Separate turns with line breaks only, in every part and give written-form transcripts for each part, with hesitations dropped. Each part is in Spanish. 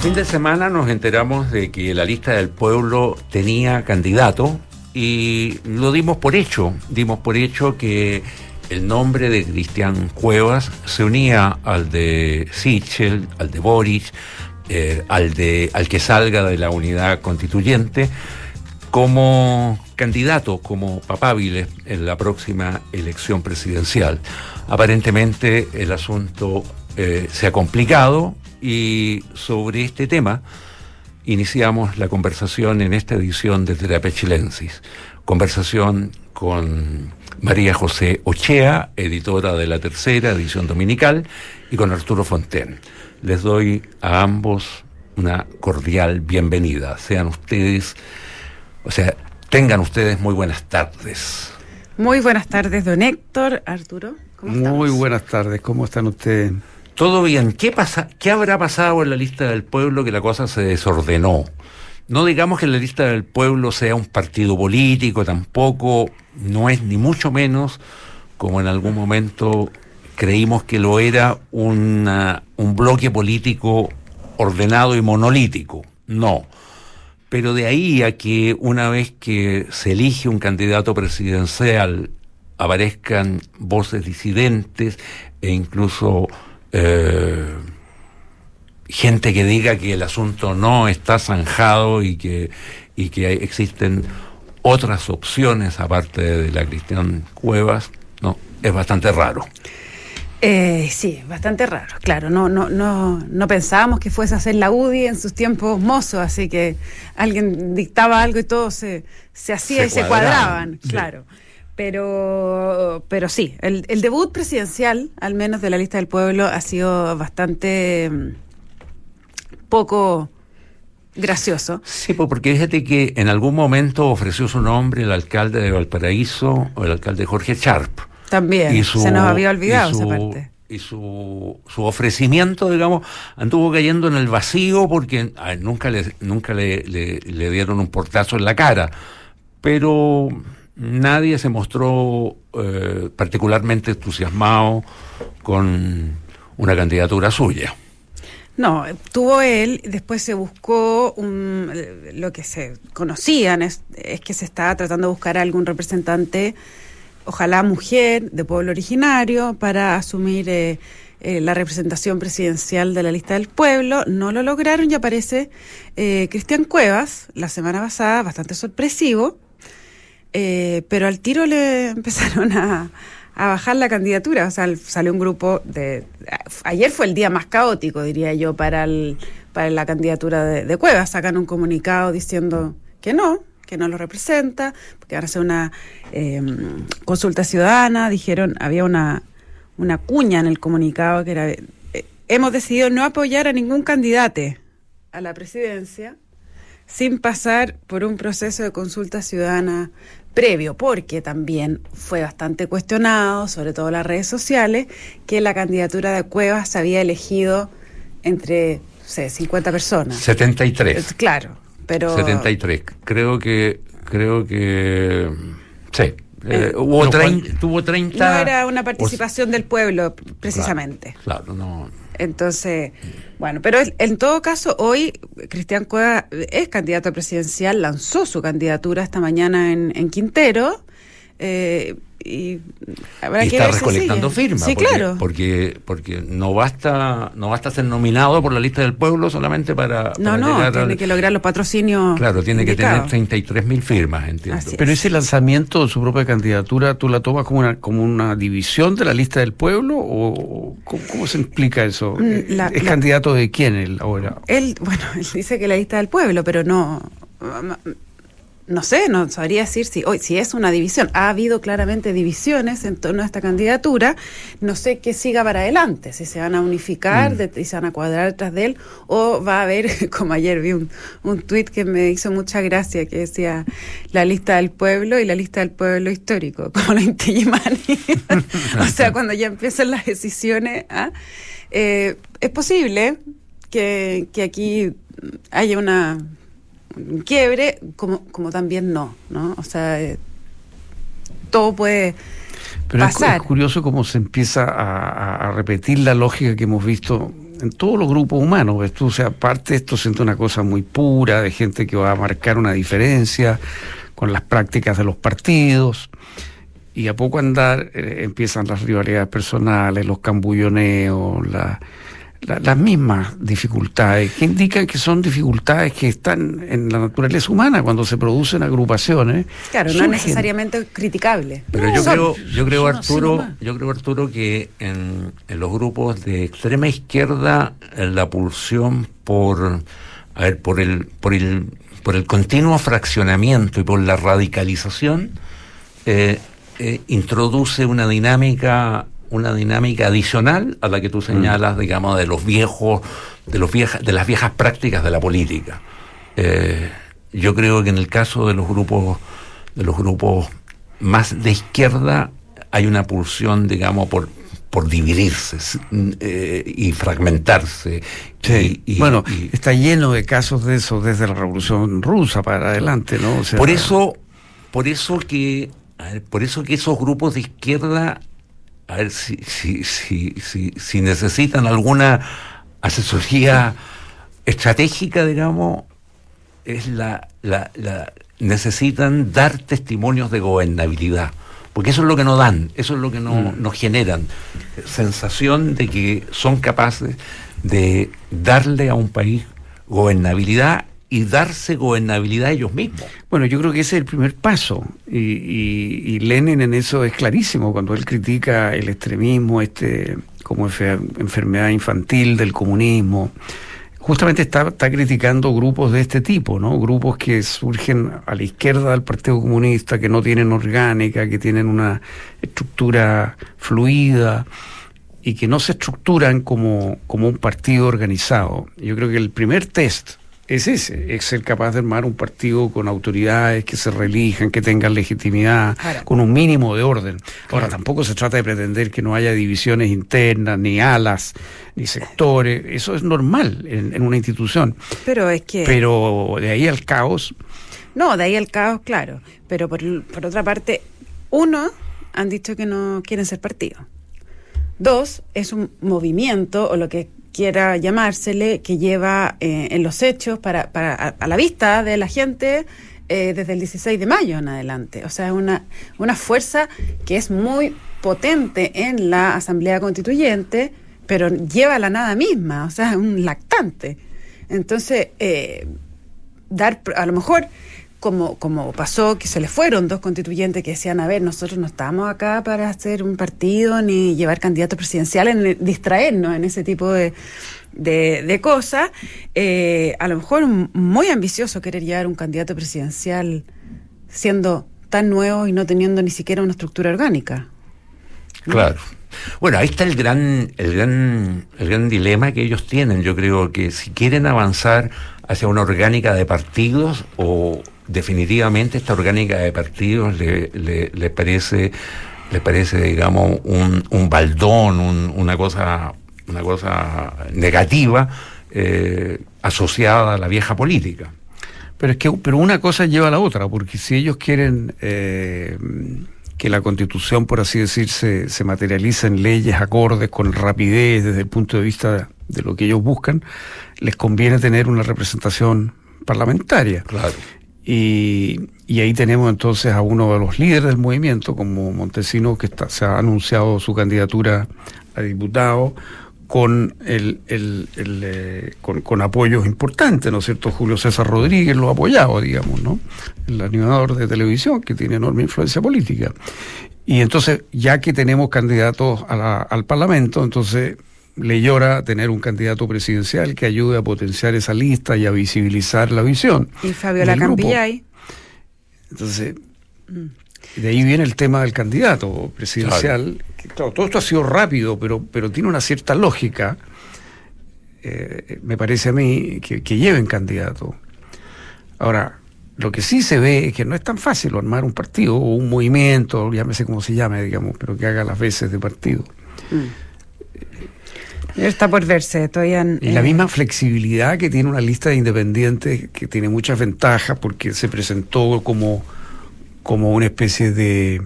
fin de semana nos enteramos de que la lista del pueblo tenía candidato y lo dimos por hecho. Dimos por hecho que el nombre de Cristian Cuevas se unía al de Sichel, al de Boric, al que salga de la unidad constituyente como candidato, como papábile en la próxima elección presidencial. Aparentemente el asunto se ha complicado y sobre este tema iniciamos la conversación en esta edición de Terapia Chilensis. Conversación con María José Ochea, editora de La Tercera, edición dominical, y con Arturo Fonten. Les doy a ambos una cordial bienvenida. Tengan ustedes muy buenas tardes.
Muy buenas tardes, don Héctor. Arturo, ¿cómo estamos?
Muy buenas tardes, ¿cómo están ustedes?
Todo bien. ¿Qué habrá pasado en la lista del pueblo que la cosa se desordenó? No digamos que la lista del pueblo sea un partido político, tampoco, no es ni mucho menos, como en algún momento creímos que lo era, un bloque político ordenado y monolítico. No. Pero de ahí a que una vez que se elige un candidato presidencial aparezcan voces disidentes e incluso gente que diga que el asunto no está zanjado y que existen otras opciones aparte de la Cristian Cuevas, no, es bastante raro.
Sí, bastante raro, claro, no pensábamos que fuese a hacer la UDI en sus tiempos mozos, así que alguien dictaba algo y todo se hacía y se cuadraban, sí. Claro. Pero sí, el debut presidencial, al menos de la lista del pueblo, ha sido bastante poco gracioso.
Sí, porque fíjate que en algún momento ofreció su nombre el alcalde de Valparaíso, o el alcalde Jorge Sharp.
También, se nos había olvidado esa parte.
Y su ofrecimiento, digamos, anduvo cayendo en el vacío porque nunca le dieron un portazo en la cara, pero nadie se mostró particularmente entusiasmado con una candidatura suya.
No, tuvo él, después se buscó lo que se conocían, es que se estaba tratando de buscar a algún representante, ojalá mujer, de pueblo originario, para asumir la representación presidencial de la lista del pueblo. No lo lograron y aparece Cristian Cuevas, la semana pasada, bastante sorpresivo, pero al tiro le empezaron a bajar la candidatura. O sea, salió un grupo ayer fue el día más caótico, diría yo, para la candidatura de Cuevas. Sacan un comunicado diciendo que no lo representa, porque van a hacer una consulta ciudadana. Dijeron, había una cuña en el comunicado que era: hemos decidido no apoyar a ningún candidato a la presidencia sin pasar por un proceso de consulta ciudadana previo, porque también fue bastante cuestionado, sobre todo en las redes sociales, que la candidatura de Cuevas se había elegido entre 50 personas.
73.
Claro, pero
73. Creo que sí. Tuvo 30.
No era una participación del pueblo, precisamente.
Claro, no.
Entonces, bueno, pero en todo caso, hoy Cristian Cuevas es candidato presidencial, lanzó su candidatura esta mañana en Quintero, y
está recolectando firmas.
Sí, claro.
Porque no basta ser nominado por la lista del pueblo solamente para
tiene que lograr los patrocinios.
Claro, tiene
indicados.
Que tener 33.000 firmas, entiendo.
Pero ese lanzamiento de su propia candidatura, ¿tú la tomas como una división de la lista del pueblo o cómo se explica eso? ¿Es candidato de quién él ahora?
Él dice que la lista del pueblo, pero no sé, no sabría decir si es una división. Ha habido claramente divisiones en torno a esta candidatura. No sé qué siga para adelante, si se van a unificar y se van a cuadrar detrás de él, o va a haber, como ayer vi un tuit que me hizo mucha gracia, que decía la lista del pueblo y la lista del pueblo histórico, como la Inti Illimani. O sea, cuando ya empiezan las decisiones, es posible que aquí haya un quiebre, como también no, o sea, todo puede
pero
pasar.
Es curioso cómo se empieza a repetir la lógica que hemos visto en todos los grupos humanos. Esto, o sea, aparte esto siente una cosa muy pura, de gente que va a marcar una diferencia con las prácticas de los partidos, y a poco andar empiezan las rivalidades personales, los cambulloneos, las mismas dificultades, que indican que son dificultades que están en la naturaleza humana cuando se producen agrupaciones.
Claro, no es necesariamente criticable.
Pero yo creo Arturo, que en los grupos de extrema izquierda la pulsión por el continuo fraccionamiento y por la radicalización introduce una dinámica adicional a la que tú señalas, digamos, de las viejas prácticas de la política. Yo creo que en el caso de los grupos más de izquierda hay una pulsión, digamos, por dividirse y fragmentarse.
Sí. Está lleno de casos de eso desde la Revolución Rusa para adelante, ¿no? O sea,
por eso que esos grupos de izquierda, a ver si necesitan alguna asesoría estratégica, digamos, necesitan dar testimonios de gobernabilidad, porque eso es lo que no dan, eso es lo que nos generan sensación de que son capaces de darle a un país gobernabilidad y darse gobernabilidad ellos mismos.
Bueno, yo creo que ese es el primer paso, y Lenin en eso es clarísimo cuando él critica el extremismo como enfermedad infantil del comunismo. Justamente está criticando grupos de este tipo, ¿no? Grupos que surgen a la izquierda del Partido Comunista, que no tienen orgánica, que tienen una estructura fluida y que no se estructuran como un partido organizado. Yo creo que el primer test es ese, es ser capaz de armar un partido con autoridades que se reelijan, que tengan legitimidad, con un mínimo de orden. Ahora, tampoco se trata de pretender que no haya divisiones internas, ni alas, ni sectores. Eso es normal en una institución. Pero de ahí al caos...
No, de ahí al caos, claro. Pero por otra parte, han dicho que no quieren ser partido. 2, es un movimiento, o lo que quiera llamársele, que lleva en los hechos a la vista de la gente desde el 16 de mayo en adelante. O sea, es una fuerza que es muy potente en la Asamblea Constituyente, pero lleva a la nada misma, o sea, es un lactante. Entonces, dar, a lo mejor, como pasó, que se le fueron 2 constituyentes que decían, a ver, nosotros no estamos acá para hacer un partido ni llevar candidatos presidenciales, ni distraernos en ese tipo de cosas. A lo mejor muy ambicioso querer llevar un candidato presidencial siendo tan nuevo y no teniendo ni siquiera una estructura orgánica.
Claro. Bueno, ahí está el gran dilema que ellos tienen. Yo creo que si quieren avanzar hacia una orgánica de partidos, o definitivamente esta orgánica de partidos le parece, digamos, un baldón, una cosa negativa asociada a la vieja política.
Pero una cosa lleva a la otra, porque si ellos quieren que la Constitución, por así decirse, se materialice en leyes acordes con rapidez desde el punto de vista de lo que ellos buscan, les conviene tener una representación parlamentaria.
Claro.
Y ahí tenemos entonces a uno de los líderes del movimiento, como Montesinos, que se ha anunciado su candidatura a diputado con con apoyos importantes, ¿no es cierto? Julio César Rodríguez lo ha apoyado, digamos, ¿no? El animador de televisión que tiene enorme influencia política. Y entonces, ya que tenemos candidatos al Parlamento, entonces le llora tener un candidato presidencial que ayude a potenciar esa lista y a visibilizar la visión.
Y Fabiola Campillay.
Entonces, de ahí viene el tema del candidato presidencial. Claro. Que, claro, todo esto ha sido rápido, pero tiene una cierta lógica, me parece a mí, que lleven candidato. Ahora, lo que sí se ve es que no es tan fácil armar un partido o un movimiento, llámese como se llame, digamos, pero que haga las veces de partido.
Está por verse todavía.
Y la misma flexibilidad que tiene una lista de independientes, que tiene muchas ventajas porque se presentó como una especie de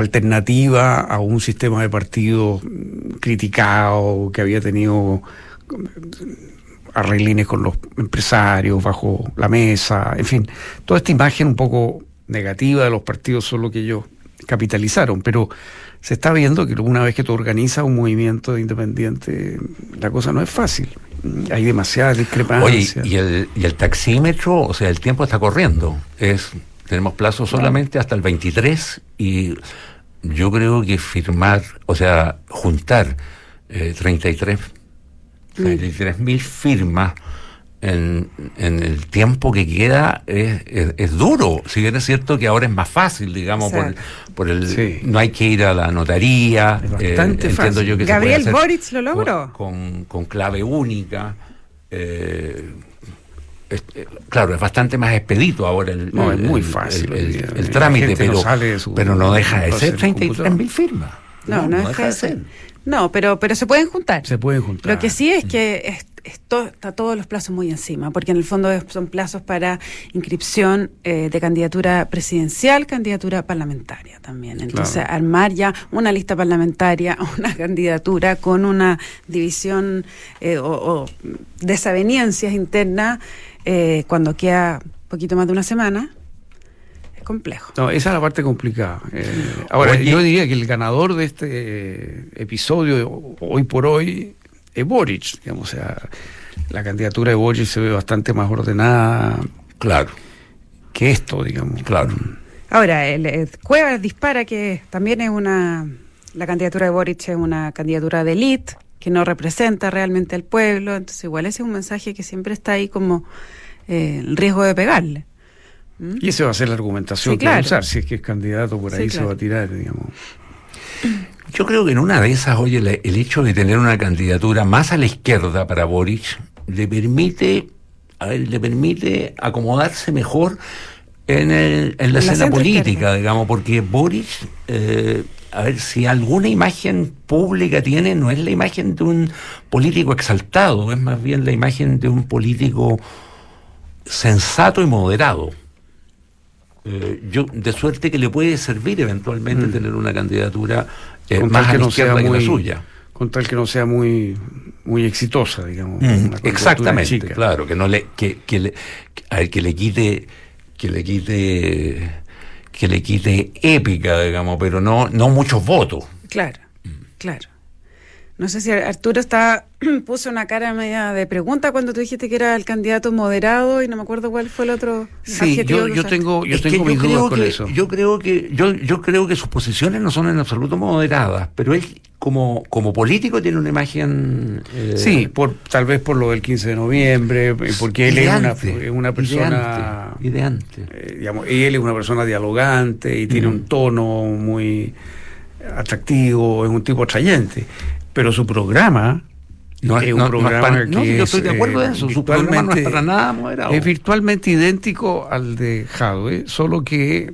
alternativa a un sistema de partidos criticado, que había tenido arreglines con los empresarios, bajo la mesa, en fin, toda esta imagen un poco negativa de los partidos son lo que ellos capitalizaron, pero se está viendo que una vez que tú organizas un movimiento independiente, la cosa no es fácil. Hay demasiadas discrepancias.
Oye, y el taxímetro, o sea, el tiempo está corriendo. Tenemos plazo solamente hasta el 23 y yo creo que firmar, o sea, juntar 33.000 firmas en el tiempo que queda es duro. Si bien es cierto que ahora es más fácil, digamos, por el sí. No hay que ir a la notaría.
Es bastante fácil.
Yo que Gabriel Boric lo logró.
Con clave única. Claro, es bastante más expedito ahora
es muy fácil
el trámite, pero no deja de ser 33.000 firmas.
No deja de ser. No, pero se pueden juntar.
Se pueden juntar.
Lo que sí es que está todos los plazos muy encima, porque en el fondo son plazos para inscripción de candidatura presidencial, candidatura parlamentaria también. Entonces, armar ya una lista parlamentaria, una candidatura con una división o desavenencias internas cuando queda poquito más de una semana. Complejo.
No, esa es la parte complicada. Ahora, yo diría que el ganador de este episodio, hoy por hoy, es Boric. Digamos, o sea, la candidatura de Boric se ve bastante más ordenada.
Claro.
Que esto, digamos.
Claro.
Ahora, Cuevas dispara que también es la candidatura de Boric es una candidatura de élite, que no representa realmente al pueblo. Entonces, igual ese es un mensaje que siempre está ahí como el riesgo de pegarle.
Y esa va a ser la argumentación que va a usar, si es que es candidato, por ahí se va a tirar, digamos.
Yo creo que en una de esas, oye, el hecho de tener una candidatura más a la izquierda para Boric le permite acomodarse mejor en la escena política, digamos, porque Boric, a ver, si alguna imagen pública tiene, no es la imagen de un político exaltado, es más bien la imagen de un político sensato y moderado. De suerte que le puede servir eventualmente tener una candidatura más a la izquierda que la suya.
Con tal que no sea muy exitosa, digamos.
Exactamente, claro, que le quite épica, digamos, pero no muchos votos.
Claro. No sé si Arturo puso una cara media de pregunta cuando tú dijiste que era el candidato moderado y no me acuerdo cuál fue el otro adjetivo.
Yo tengo mis dudas con eso.
Yo creo que sus posiciones no son en absoluto moderadas, pero él como político tiene una imagen...
tal vez por lo del 15 de noviembre, porque él es una persona...
Ideante.
Digamos, él es una persona dialogante y tiene un tono muy atractivo, es un tipo atrayente. Pero su programa yo
estoy de acuerdo en eso. Su programa no es para nada moderado.
Es virtualmente idéntico al de Jadwe, solo que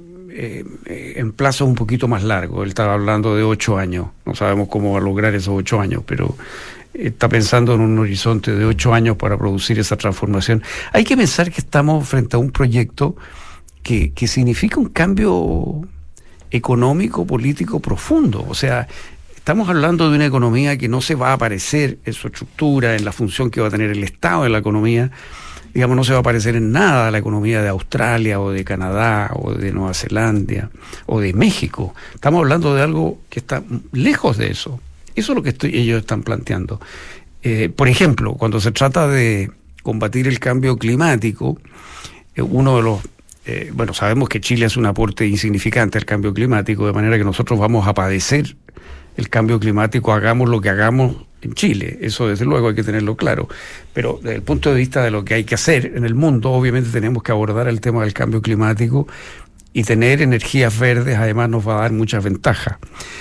en plazos un poquito más largos. Él estaba hablando de 8 años. No sabemos cómo va a lograr esos 8 años, pero está pensando en un horizonte de 8 años para producir esa transformación. Hay que pensar que estamos frente a un proyecto que significa un cambio económico, político profundo. O sea, estamos hablando de una economía que no se va a aparecer en su estructura, en la función que va a tener el Estado en la economía. Digamos, no se va a parecer en nada a la economía de Australia o de Canadá o de Nueva Zelanda o de México. Estamos hablando de algo que está lejos de eso. Eso es lo que ellos están planteando. Por ejemplo, cuando se trata de combatir el cambio climático, uno de los... sabemos que Chile es un aporte insignificante al cambio climático, de manera que nosotros vamos a padecer el cambio climático, hagamos lo que hagamos en Chile. Eso desde luego hay que tenerlo claro. Pero desde el punto de vista de lo que hay que hacer en el mundo, obviamente tenemos que abordar el tema del cambio climático, y tener energías verdes además nos va a dar muchas ventajas.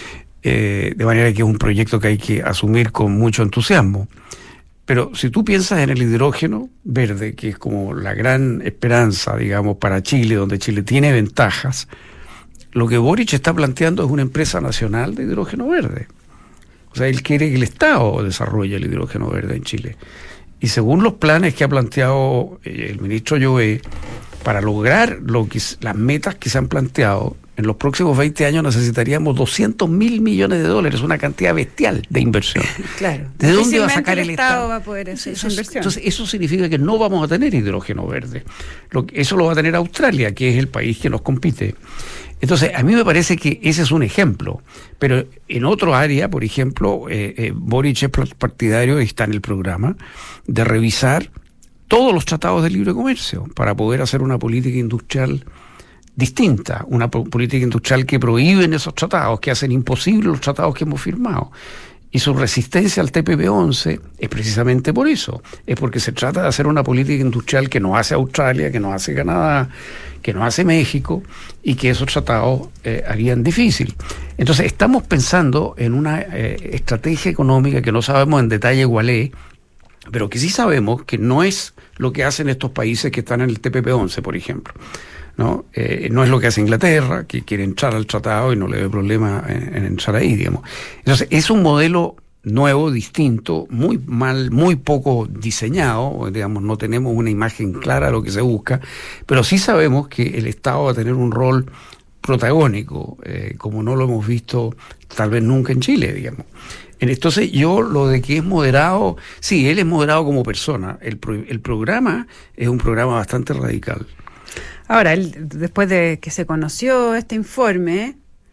De manera que es un proyecto que hay que asumir con mucho entusiasmo. Pero si tú piensas en el hidrógeno verde, que es como la gran esperanza, digamos, para Chile, donde Chile tiene ventajas, lo que Boric está planteando es una empresa nacional de hidrógeno verde. O sea, él quiere que el Estado desarrolle el hidrógeno verde en Chile. Y según los planes que ha planteado el ministro Llobet, para lograr las metas que se han planteado, En los próximos 20 años necesitaríamos 200.000 millones de dólares, una cantidad bestial de inversión.
Claro.
¿De dónde va a sacar el Estado?
Va a poder hacer esa inversión.
Entonces, eso significa que no vamos a tener hidrógeno verde. Eso lo va a tener Australia, que es el país que nos compite. Entonces, a mí me parece que ese es un ejemplo. Pero en otro área, por ejemplo, Boric es partidario, está en el programa, de revisar todos los tratados de libre comercio para poder hacer una política industrial distinta, una política industrial que prohíben esos tratados, que hacen imposible los tratados que hemos firmado. Y su resistencia al TPP-11 es precisamente por eso, es porque se trata de hacer una política industrial que no hace Australia, que no hace Canadá, que no hace México, y que esos tratados harían difícil. Entonces estamos pensando en una estrategia económica que no sabemos en detalle cuál es, pero que sí sabemos que no es lo que hacen estos países que están en el TPP-11, por ejemplo. No es lo que hace Inglaterra, que quiere entrar al tratado y no le ve problema en entrar ahí, digamos. Entonces, es un modelo nuevo, distinto, muy poco diseñado, digamos, no tenemos una imagen clara de lo que se busca, pero sí sabemos que el Estado va a tener un rol protagónico, como no lo hemos visto tal vez nunca en Chile, digamos. Entonces yo lo de que es moderado, sí, él es moderado como persona, el programa es un programa bastante radical.
Ahora, él, después de que se conoció este informe,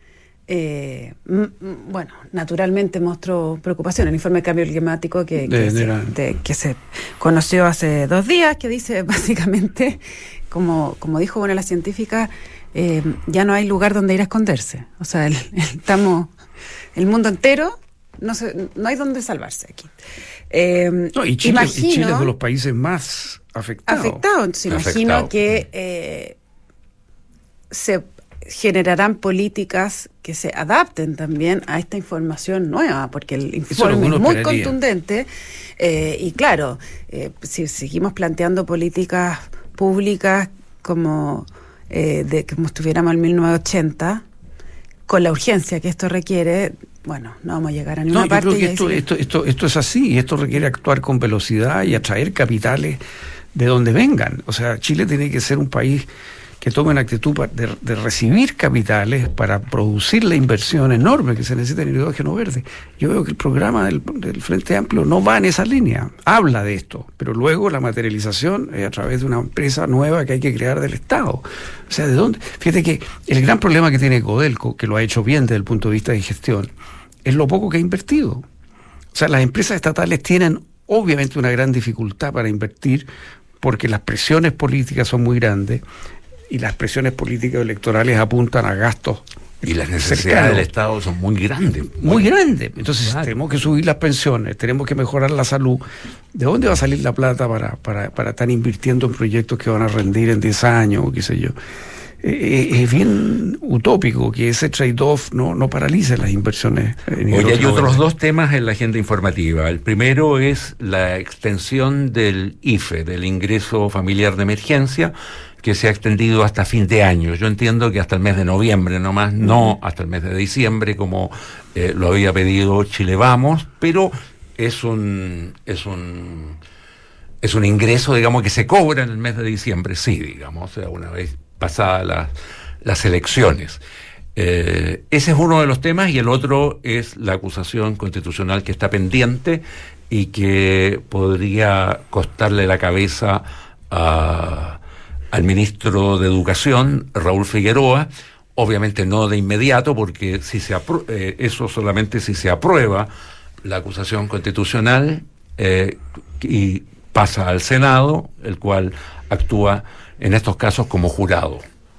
bueno, naturalmente mostró preocupación. El informe de cambio climático que se conoció hace 2 días, que dice básicamente, como dijo una de las científicas, ya no hay lugar donde ir a esconderse. O sea, el mundo entero, no hay donde salvarse aquí.
Y Chile es de los países más afectados.
Entonces, imagino que se generarán políticas que se adapten también a esta información nueva, porque el informe es muy contundente, y claro, si seguimos planteando políticas públicas como estuviéramos en 1980, con la urgencia que esto requiere, bueno, no vamos a llegar a ninguna parte.
Yo creo que esto es así, y esto requiere actuar con velocidad y atraer capitales de donde vengan. O sea, Chile tiene que ser un país que tome una actitud de recibir capitales para producir la inversión enorme que se necesita en hidrógeno verde. Yo veo que el programa del Frente Amplio no va en esa línea, habla de esto, pero luego la materialización es a través de una empresa nueva que hay que crear del Estado. O sea, ¿de dónde? Fíjate que el gran problema que tiene Codelco, que lo ha hecho bien desde el punto de vista de gestión, es lo poco que ha invertido. O sea, las empresas estatales tienen obviamente una gran dificultad para invertir porque las presiones políticas son muy grandes y las presiones políticas electorales apuntan a gastos.
Y las necesidades del Estado son muy grandes.
Muy grandes. Entonces tenemos que subir las pensiones, tenemos que mejorar la salud. ¿De dónde va a salir la plata para estar invirtiendo en proyectos que van a rendir en 10 años o qué sé yo? Es bien utópico que ese trade-off no paralice las inversiones.
Hoy hay otros 2 temas en la agenda informativa. El primero es la extensión del IFE, del ingreso familiar de emergencia, que se ha extendido hasta fin de año. Yo entiendo que hasta el mes de noviembre nomás, no hasta el mes de diciembre, como lo había pedido Chile Vamos, pero es un ingreso, digamos, que se cobra en el mes de diciembre, sí, digamos, o sea, una vez pasadas las elecciones. Ese es uno de los temas, y el otro es la acusación constitucional que está pendiente y que podría costarle la cabeza al ministro de Educación, Raúl Figueroa, obviamente no de inmediato, porque eso solamente si se aprueba la acusación constitucional y pasa al Senado, el cual actúa en estos casos como jurado.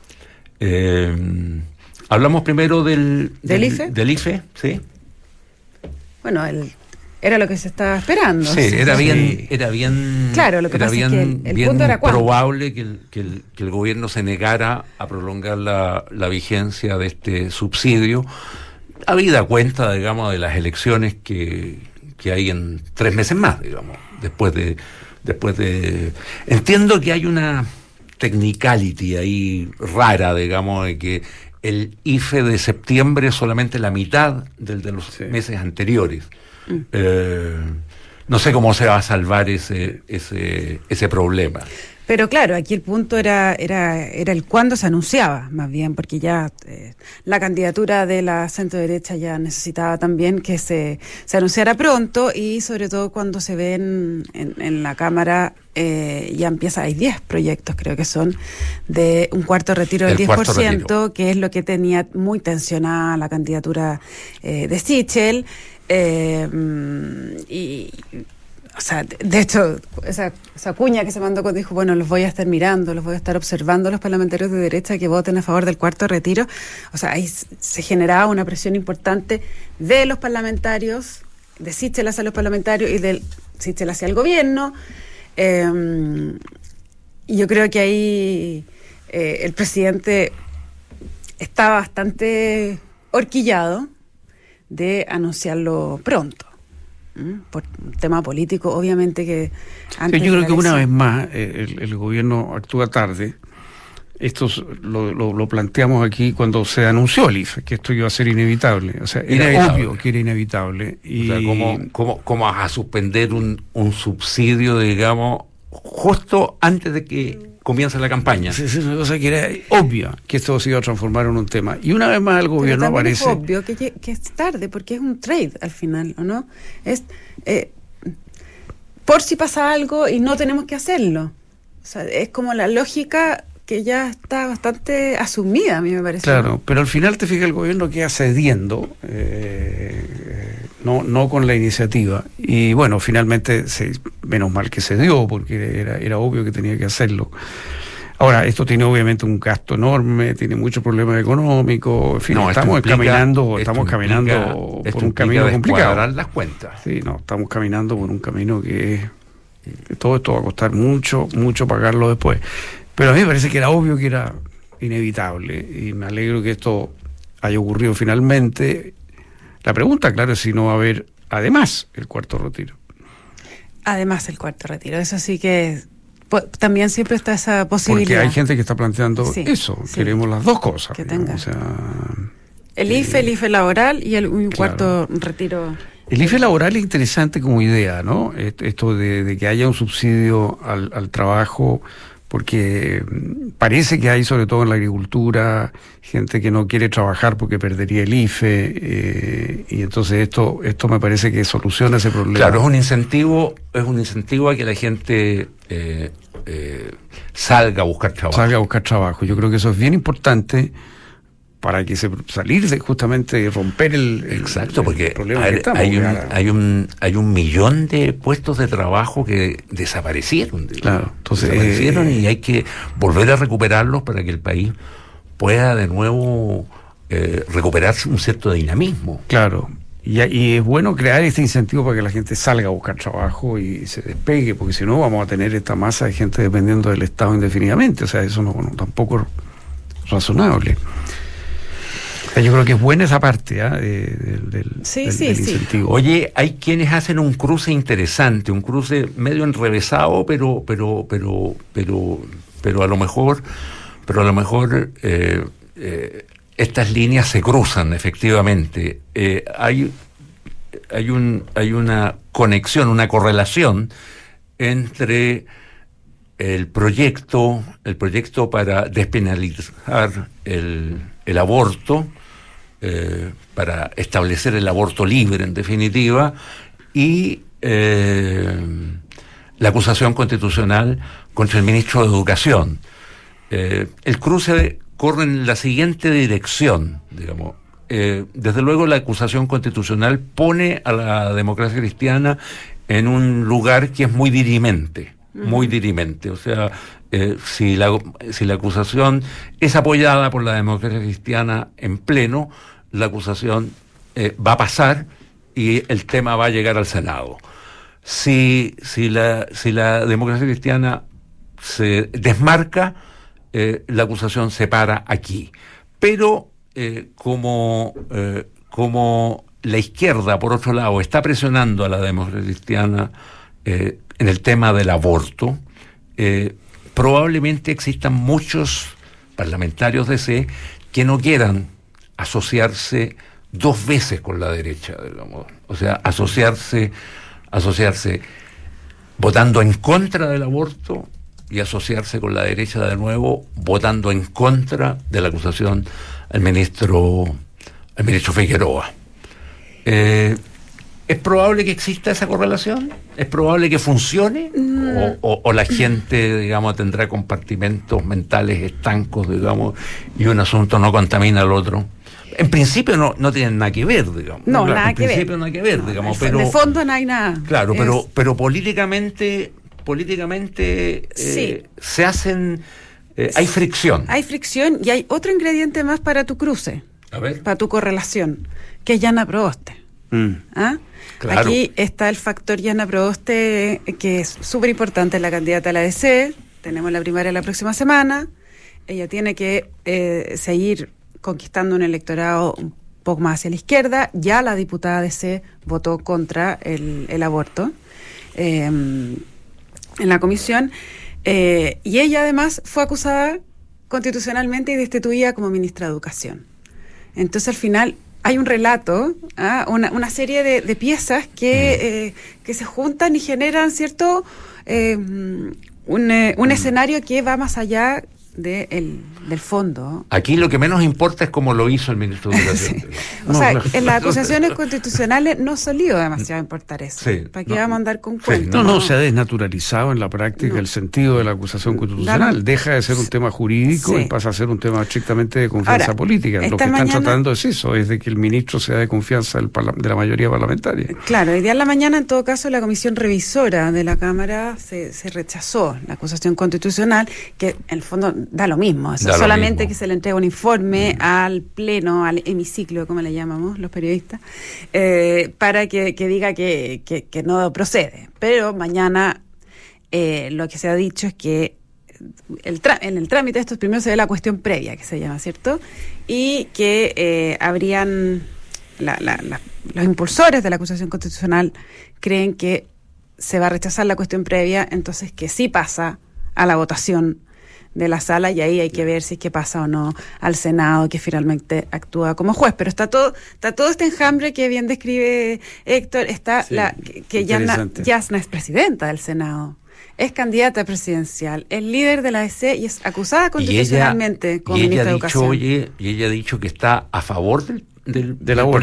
Hablamos primero del IFE. Del IFE, sí.
Bueno, era lo que se estaba esperando.
Sí, era bien.
Claro, lo que pasa es que el punto era cuánto.
Probable que el gobierno se negara a prolongar la vigencia de este subsidio, habida cuenta, digamos, de las elecciones que hay en 3 meses más, digamos, después de. Entiendo que hay una technicality ahí rara, digamos, de que el IFE de septiembre es solamente la mitad del de los meses anteriores. No sé cómo se va a salvar ese problema.
Pero claro, aquí el punto era el cuándo se anunciaba, más bien, porque ya la candidatura de la centro derecha ya necesitaba también que se anunciara pronto, y sobre todo cuando se ven en la Cámara, ya empieza, hay 10 proyectos, creo que son, de un cuarto retiro del 10%, que es lo que tenía muy tensionada la candidatura de Sichel. O sea, de hecho, esa cuña que se mandó cuando dijo, bueno, los voy a estar mirando, los voy a estar observando, los parlamentarios de derecha que voten a favor del cuarto retiro. O sea, ahí se generaba una presión importante de los parlamentarios, de Sichel hacia los parlamentarios y de Sichel hacia el gobierno. Y yo creo que ahí el presidente está bastante horquillado de anunciarlo pronto. Por un tema político, obviamente que
antes yo creo que una vez más el gobierno actúa tarde. Esto lo planteamos aquí cuando se anunció el IFE, que esto iba a ser inevitable. O sea, era obvio que era inevitable. Y...
O sea, ¿cómo vas a suspender un subsidio, digamos, justo antes de que comienza la campaña?
Es una cosa que era obvia, que esto se iba a transformar en un tema. Y una vez más el gobierno aparece...
Es obvio que es tarde, porque es un trade al final, ¿o no? Es por si pasa algo y no tenemos que hacerlo. O sea, es como la lógica que ya está bastante asumida, a mí me parece.
Claro, pero al final te fijas, el gobierno queda cediendo, no con la iniciativa. Y bueno, finalmente, menos mal que se dio, porque era obvio que tenía que hacerlo. Ahora, esto tiene obviamente un gasto enorme, tiene muchos problemas económicos, en fin, estamos caminando por un camino complicado.
Las cuentas.
Sí, estamos caminando por un camino que todo esto va a costar mucho pagarlo después. Pero a mí me parece que era obvio que era inevitable, y me alegro que esto haya ocurrido finalmente. La pregunta, claro, es si no va a haber además el cuarto retiro.
Además el cuarto retiro, eso sí que también siempre está esa posibilidad.
Porque hay gente que está planteando eso, queremos las dos cosas.
Que tenga.
O sea,
el IFE laboral y un cuarto retiro.
El IFE laboral es interesante como idea, ¿no? Esto de que haya un subsidio al trabajo, porque parece que hay, sobre todo en la agricultura, gente que no quiere trabajar porque perdería el IFE, y entonces esto me parece que soluciona ese problema.
Claro, es un incentivo a que la gente salga a buscar trabajo.
Yo creo que eso es bien importante para que salir de justamente romper el problema que estamos.
Hay un millón de puestos de trabajo que desaparecieron.
Claro, entonces
desaparecieron, y hay que volver a recuperarlos para que el país pueda de nuevo recuperar un cierto dinamismo.
Claro, y es bueno crear este incentivo para que la gente salga a buscar trabajo y se despegue, porque si no vamos a tener esta masa de gente dependiendo del Estado indefinidamente. O sea, eso tampoco es razonable. Yo creo que es buena esa parte del incentivo.
Oye, hay quienes hacen un cruce interesante, un cruce medio enrevesado, pero a lo mejor estas líneas se cruzan efectivamente. Hay una conexión, una correlación entre el proyecto para despenalizar el aborto, para establecer el aborto libre, en definitiva, y la acusación constitucional contra el ministro de Educación. El cruce corre en la siguiente dirección, digamos. Desde luego, la acusación constitucional pone a la democracia cristiana en un lugar que es muy dirimente. O sea, si la acusación es apoyada por la democracia cristiana en pleno, la acusación va a pasar y el tema va a llegar al Senado. Si la democracia cristiana se desmarca, la acusación se para aquí. Pero como la izquierda, por otro lado, está presionando a la democracia cristiana en el tema del aborto, probablemente existan muchos parlamentarios de C que no quieran asociarse dos veces con la derecha, digamos. O sea, asociarse votando en contra del aborto y asociarse con la derecha de nuevo, votando en contra de la acusación al ministro Figueroa. ¿Es probable que exista esa correlación? ¿Es probable que funcione? ¿O la gente, digamos, tendrá compartimentos mentales estancos, digamos, y un asunto no contamina al otro? En principio no tienen nada que ver, digamos.
No,
claro,
nada que ver.
En principio nada que ver, digamos. Pero,
de fondo no hay nada.
Claro, pero políticamente
sí.
Se hacen... hay fricción.
Hay fricción y hay otro ingrediente más para tu cruce.
A ver.
Para tu correlación, que es Yana Proboste. ¿Ah?
Claro.
Aquí está el factor Yana Proboste, que es súper importante, la candidata a la DC. Tenemos la primaria la próxima semana. Ella tiene que seguir conquistando un electorado un poco más hacia la izquierda. Ya la diputada DC votó contra el aborto en la comisión. Y ella además fue acusada constitucionalmente y destituida como ministra de Educación. Entonces al final hay un relato, una serie de piezas que se juntan y generan, ¿cierto? Un escenario que va más allá del fondo.
Aquí lo que menos importa es cómo lo hizo el ministro de Educación.
Sí. En las acusaciones constitucionales no solía demasiado importar eso.
Sí,
¿Para qué vamos a andar con cuentos?
No, se ha desnaturalizado en la práctica el sentido de la acusación constitucional. Deja de ser un tema jurídico y pasa a ser un tema estrictamente de confianza política. Lo que están tratando es eso, es de que el ministro sea de confianza de la mayoría parlamentaria.
Claro, hoy día en la mañana, en todo caso, la comisión revisora de la Cámara se rechazó la acusación constitucional, que en el fondo da lo mismo, solamente que se le entrega un informe al pleno, al hemiciclo, como le llamamos los periodistas, para que diga que no procede. Pero mañana lo que se ha dicho es que en el trámite de estos primero se ve la cuestión previa, que se llama, ¿cierto? Y que habrían los impulsores de la acusación constitucional creen que se va a rechazar la cuestión previa, entonces que sí pasa a la votación de la sala, y ahí hay que ver si es que pasa o no al Senado, que finalmente actúa como juez. Pero está todo este enjambre que bien describe Héctor. Está que Yasna es presidenta del Senado, es candidata presidencial, es líder de la DC y es acusada constitucionalmente como ministra de Educación.
Y ella ha dicho que está a favor del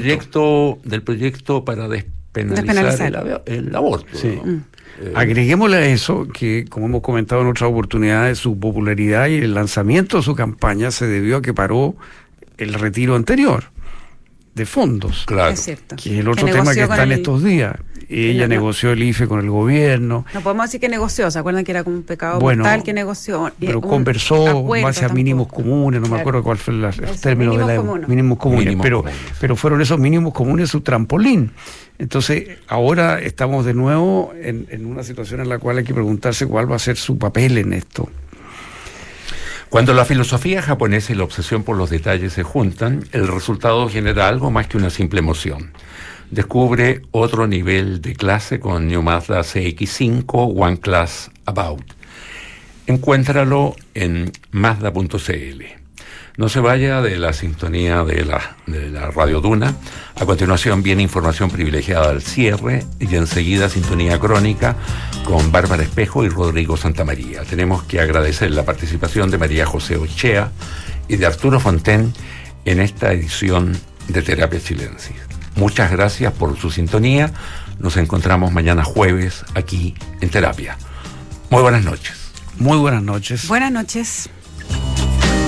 proyecto para despenalizar el aborto.
Sí. Agreguémosle a eso que, como hemos comentado en otras oportunidades, su popularidad y el lanzamiento de su campaña se debió a que paró el retiro anterior de fondos.
Claro.
Es cierto.
Que es el otro tema que está en estos días. Ella negoció el IFE con el gobierno.
No podemos decir que negoció, ¿se acuerdan que era como un pecado mortal que negoció?
Pero conversó en base a mínimos comunes, no me acuerdo cuál fue el término de la mínimos comunes, pero fueron esos mínimos comunes su trampolín. Entonces, ahora estamos de nuevo en una situación en la cual hay que preguntarse cuál va a ser su papel en esto.
Cuando la filosofía japonesa y la obsesión por los detalles se juntan, el resultado genera algo más que una simple emoción. Descubre otro nivel de clase con New Mazda CX-5 One Class About. Encuéntralo en Mazda.cl. No se vaya de la sintonía de la Radio Duna. A continuación viene información privilegiada al cierre y enseguida sintonía crónica con Bárbara Espejo y Rodrigo Santamaría. Tenemos que agradecer la participación de María José Ochea y de Arturo Fonten en esta edición de Terapia Chilensis. Muchas gracias por su sintonía. Nos encontramos mañana jueves aquí en Terapia. Muy buenas noches.
Muy buenas noches.
Buenas noches.